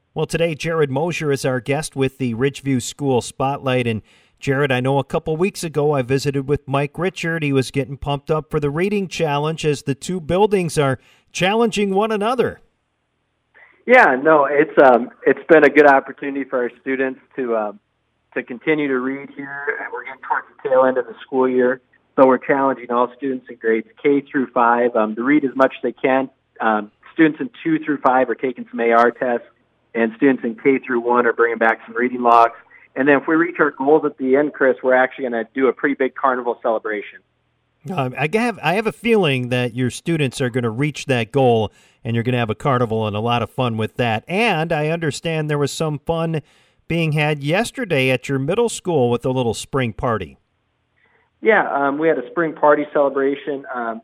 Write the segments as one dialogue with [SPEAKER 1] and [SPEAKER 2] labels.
[SPEAKER 1] Well, today, Jared Mosier is our guest with the Ridgeview School Spotlight. And Jared, I know a couple weeks ago I visited with Mike Richard. He was getting pumped up for the reading challenge as the two buildings are challenging one another.
[SPEAKER 2] Yeah, no, it's been a good opportunity for our students to continue to read here. We're getting towards the tail end of the school year, so we're challenging all students in grades K through 5 to read as much as they can. Students in 2 through 5 are taking some AR tests, and students in K through 1 are bringing back some reading logs. And then if we reach our goals at the end, Chris, we're actually going to do a pretty big carnival celebration.
[SPEAKER 1] I have a feeling that your students are going to reach that goal, and you're going to have a carnival and a lot of fun with that. And I understand there was some fun being had yesterday at your middle school with a little spring party.
[SPEAKER 2] Yeah, we had a spring party celebration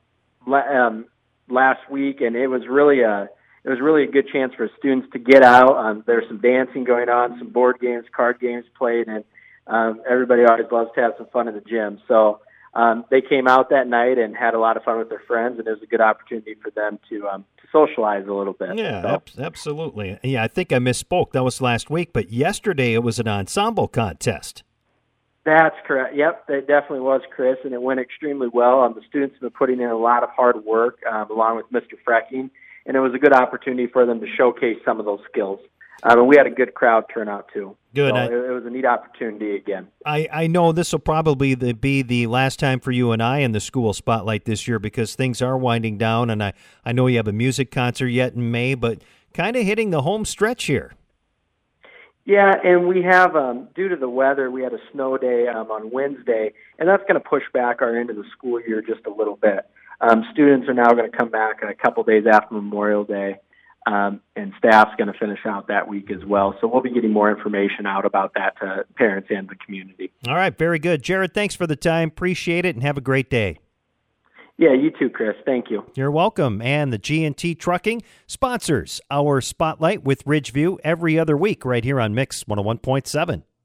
[SPEAKER 2] last week, and it was really a good chance for students to get out. There's some dancing going on, some board games, card games played, and everybody always loves to have some fun in the gym. So they came out that night and had a lot of fun with their friends, and it was a good opportunity for them to socialize a little bit.
[SPEAKER 1] Yeah, absolutely. Yeah, I think I misspoke. That was last week, but yesterday it was an ensemble contest.
[SPEAKER 2] That's correct. Yep, it definitely was, Chris, and it went extremely well. The students have been putting in a lot of hard work along with Mr. Frecking, and it was a good opportunity for them to showcase some of those skills. And we had a good crowd turnout, too.
[SPEAKER 1] Good.
[SPEAKER 2] So it was a neat opportunity again.
[SPEAKER 1] I know this will probably be the last time for you and I in the school spotlight this year because things are winding down, and I know you have a music concert yet in May, but kind of hitting the home stretch here.
[SPEAKER 2] Yeah, and we have, due to the weather, we had a snow day on Wednesday, and that's going to push back our end of the school year just a little bit. Students are now going to come back a couple days after Memorial Day, and staff's going to finish out that week as well. So we'll be getting more information out about that to parents and the community.
[SPEAKER 1] All right, very good. Jared, thanks for the time. Appreciate it, and have a great day.
[SPEAKER 2] Yeah, you too, Chris. Thank you.
[SPEAKER 1] You're welcome. And the G&T Trucking sponsors our Spotlight with Ridgeview every other week right here on Mix 101.7.